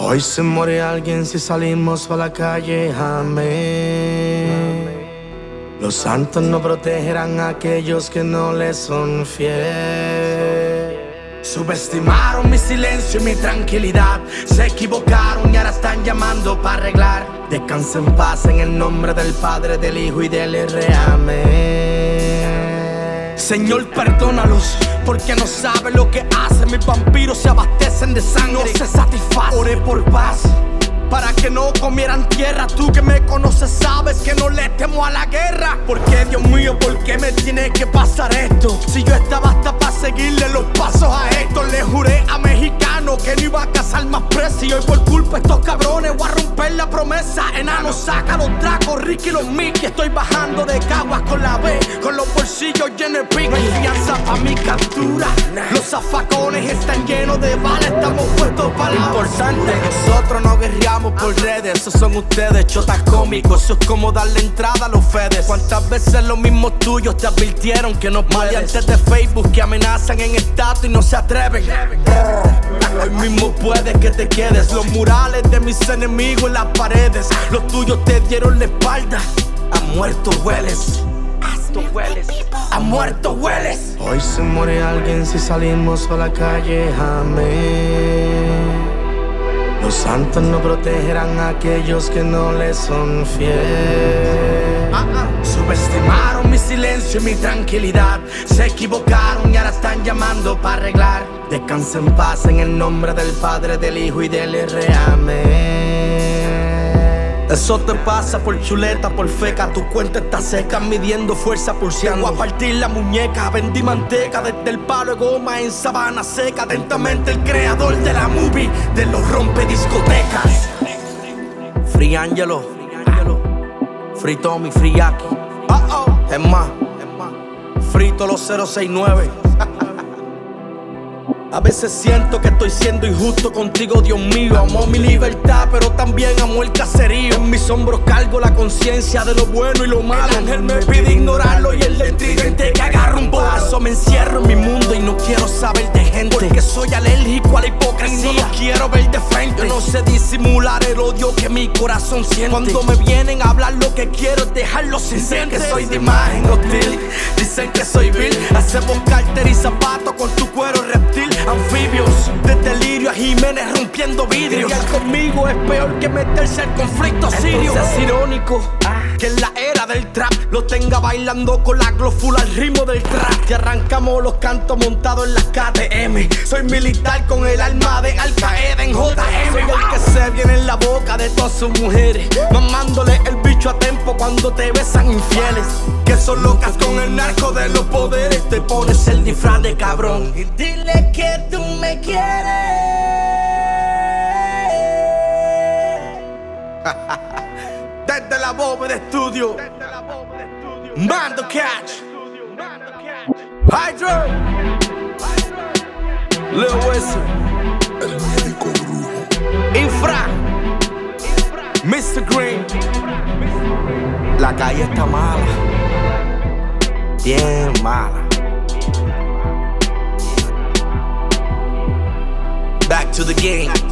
Hoy se muere alguien si salimos a la calle, amén. Los santos no protegerán a aquellos que no les son fieles. Subestimaron mi silencio y mi tranquilidad. Se equivocaron y ahora están llamando para arreglar. Descansa en paz en el nombre del Padre, del Hijo y del R. Amén. Señor, perdónalos porque no saben lo que hacen. Mis vampiros se abastecen de sangre, no se satisfacen. Oré por paz para que no comieran tierra. Tú que me conoces sabes que no le temo a la guerra. ¿Por qué, Dios mío, por qué me tiene que pasar esto? Si yo estaba hasta para seguirle los pasos a esto. Le juré a mexicano que no iba a cazar más precio. Y hoy por culpa de estos cabrones voy a romper la promesa. Enano, saca los dracos, Ricky y los Mickey. Estoy bajando de Caguas con la B, con los bolsillos llenos de pico. No hay fianza pa' mi captura. Los zafacones están llenos de balas. Estamos puestos para la importante. Nosotros no guerreamos por redes, esos son ustedes, chotas cómicos. Eso es como darle entrada a los fedes. ¿Cuántas veces los mismos tuyos te advirtieron que no puedes? Antes de Facebook que amenazan en estatus y no se atreven. Hoy mismo puedes que te quedes. Los murales de mis enemigos en las paredes. Los tuyos te dieron la espalda. A muerto hueles. A muerto hueles. Hoy se muere alguien si salimos a la calle, amén. Los santos no protegerán a aquellos que no les son fieles. Subestimaron mi silencio y mi tranquilidad. Se equivocaron y ahora están llamando para arreglar. Descansa en paz en el nombre del Padre, del Hijo y del R. Amén. Eso te pasa por chuleta, por feca. Tu cuenta está seca, midiendo fuerza pulseando. Voy a partir la muñeca, vendí manteca desde el palo de goma en sabana seca. Atentamente el creador de la movie, de los rompediscotecas. Free Angelo, Free Tommy, Free Aki. Es más, frito los 069. A veces siento que estoy siendo injusto contigo, Dios mío. Amo mi libertad, pero también amo el caserío. En mis hombros cargo la conciencia de lo bueno y lo malo. El ángel me pide ignorarlo y el del tridente que agarra un vaso. Me encierro en mi mundo y no quiero saber de gente, porque soy alérgico a la hipocresía. No lo quiero ver de frente. Yo no sé disimular el odio que mi corazón siente. Cuando me vienen a hablar lo que quiero es dejarlo sin ser. Dicen que soy de imagen hostil, dicen que soy vil. Hacemos cárter y zapatos con tu cuero reptil. Anfibios, de delirio a Jiménez rompiendo vidrios. Lidiar conmigo es peor que meterse al conflicto sirio. Entonces es irónico que en la era del trap lo tenga bailando con la glow full al ritmo del trap. Que arrancamos los cantos montados en las KTM. Soy militar con el alma de Al Qaeda en JM. Soy el que se viene en la boca de todas sus mujeres, mamándole el bicho a tempo cuando te besan infieles. Que son locas con el narco de los poderes. Te pones el disfraz de cabrón y dile que tú me quieres. Desde la bóveda de estudio, Mando Catch, Hydro, Lil Wesson, El médico brujo, Infra, Mr. Green. La calle está mala, bien mala. Back to the game.